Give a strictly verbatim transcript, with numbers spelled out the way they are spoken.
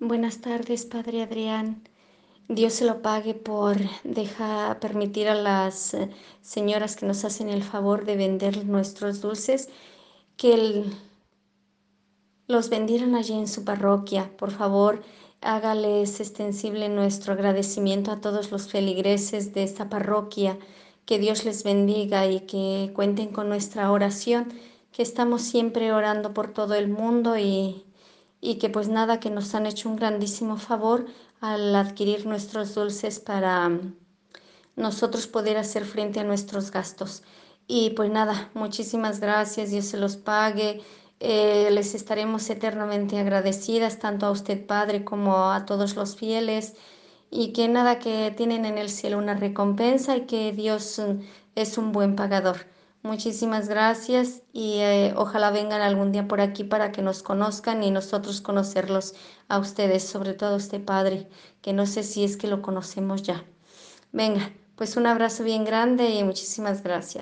Buenas tardes, Padre Adrián. Dios se lo pague por dejar permitir a las eh, señoras que nos hacen el favor de vender nuestros dulces, que el- los vendieran allí en su parroquia. Por favor, hágales extensible nuestro agradecimiento a todos los feligreses de esta parroquia. Que Dios les bendiga y que cuenten con nuestra oración, que estamos siempre orando por todo el mundo y, y que pues nada, que nos han hecho un grandísimo favor al adquirir nuestros dulces para mm, nosotros poder hacer frente a nuestros gastos. Y pues nada, muchísimas gracias, Dios se los pague. Eh, les estaremos eternamente agradecidas, tanto a usted, Padre, como a todos los fieles, y que nada, que tienen en el cielo una recompensa y que Dios mm, es un buen pagador. Muchísimas gracias y eh, ojalá vengan algún día por aquí para que nos conozcan y nosotros conocerlos a ustedes, sobre todo a usted, Padre, que no sé si es que lo conocemos ya. Venga, pues un abrazo bien grande y muchísimas gracias.